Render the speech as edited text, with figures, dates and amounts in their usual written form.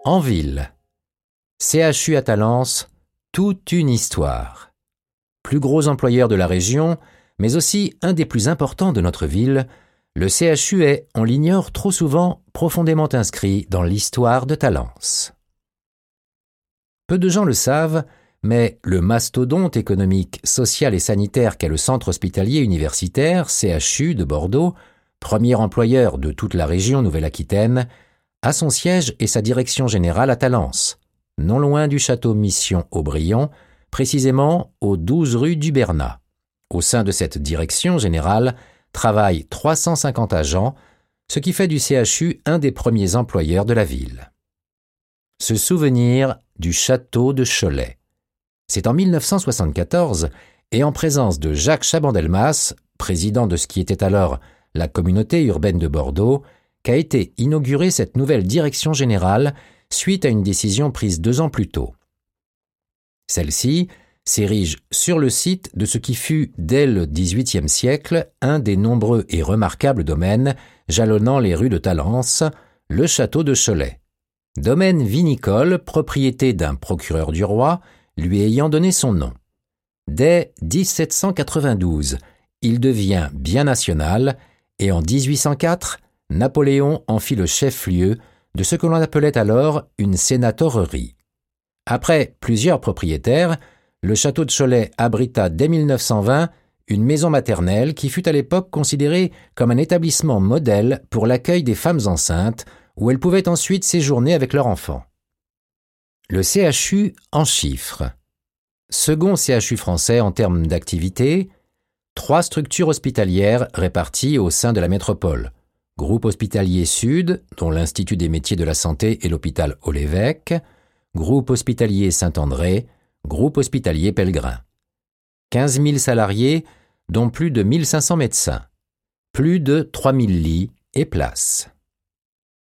En ville. CHU à Talence, toute une histoire. Plus gros employeur de la région, mais aussi un des plus importants de notre ville, le CHU est, on l'ignore trop souvent, profondément inscrit dans l'histoire de Talence. Peu de gens le savent, mais le mastodonte économique, social et sanitaire qu'est le Centre hospitalier universitaire, CHU de Bordeaux, premier employeur de toute la région Nouvelle-Aquitaine, a son siège et sa direction générale à Talence, non loin du château Mission Aubryon, précisément aux 12 rue du Bernat. Au sein de cette direction générale travaillent 350 agents, ce qui fait du CHU un des premiers employeurs de la ville. Se souvenir du château de Cholet. C'est en 1974, et en présence de Jacques Chaban-Delmas, président de ce qui était alors la communauté urbaine de Bordeaux, qu'a été inaugurée cette nouvelle direction générale suite à une décision prise 2 ans plus tôt. Celle-ci s'érige sur le site de ce qui fut, dès le XVIIIe siècle, un des nombreux et remarquables domaines jalonnant les rues de Talence, le château de Cholet. Domaine vinicole, propriété d'un procureur du roi, lui ayant donné son nom. Dès 1792, il devient bien national et en 1804, Napoléon en fit le chef-lieu de ce que l'on appelait alors une sénatorerie. Après plusieurs propriétaires, le château de Cholet abrita dès 1920 une maison maternelle qui fut à l'époque considérée comme un établissement modèle pour l'accueil des femmes enceintes, où elles pouvaient ensuite séjourner avec leurs enfants. Le CHU en chiffres. Second CHU français en termes d'activité, 3 structures hospitalières réparties au sein de la métropole. Groupe hospitalier Sud, dont l'Institut des métiers de la santé et l'hôpital Haut-l'Évêque, Groupe hospitalier Saint-André, Groupe hospitalier Pellegrin. 15 000 salariés, dont plus de 1500 médecins. Plus de 3000 lits et places.